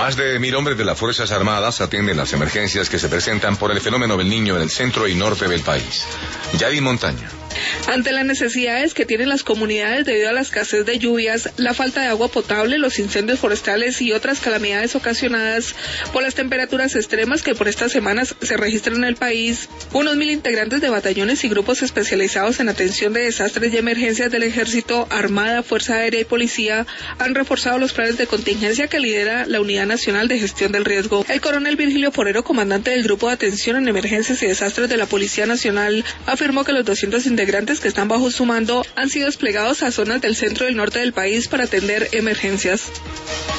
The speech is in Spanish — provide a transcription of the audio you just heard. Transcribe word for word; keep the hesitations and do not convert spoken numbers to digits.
Más de mil hombres de las Fuerzas Armadas atienden las emergencias que se presentan por el fenómeno del Niño en el centro y norte del país. Yadi Montaño. Ante las necesidades que tienen las comunidades debido a la escasez de lluvias, la falta de agua potable, los incendios forestales y otras calamidades ocasionadas por las temperaturas extremas que por estas semanas se registran en el país, unos mil integrantes de batallones y grupos especializados en atención de desastres y emergencias del Ejército, Armada, Fuerza Aérea y Policía han reforzado los planes de contingencia que lidera la Unidad Nacional de Gestión del Riesgo. El coronel Virgilio Forero, comandante del Grupo de Atención en Emergencias y Desastres de la Policía Nacional, afirmó que los doscientos integrantes que están bajo su mando han sido desplegados a zonas del centro y del norte del país para atender emergencias.